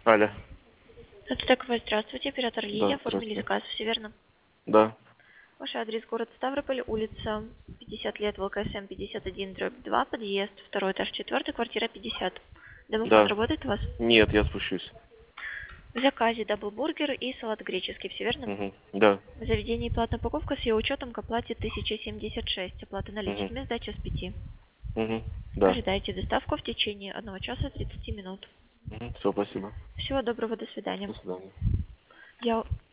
Алло. Это такое, здравствуйте, оператор Лидия, Да, оформили здравствуйте. заказ, все верно? Да. Ваш адрес город Ставрополь, улица 50 лет, ВЛКСМ 51/2, подъезд, второй этаж, 4, квартира 50. Домофон Да. работает у вас? Нет, я спущусь. В заказе даблбургер и салат греческий, все верно? Угу. Да. В заведении платная упаковка с ее учетом к оплате 1076, оплата Угу. наличными, сдача с 5. Угу. Да. Ожидайте доставку в течение 1 часа 30 минут. Угу. Все, спасибо. Всего доброго, до свидания. До свидания. Я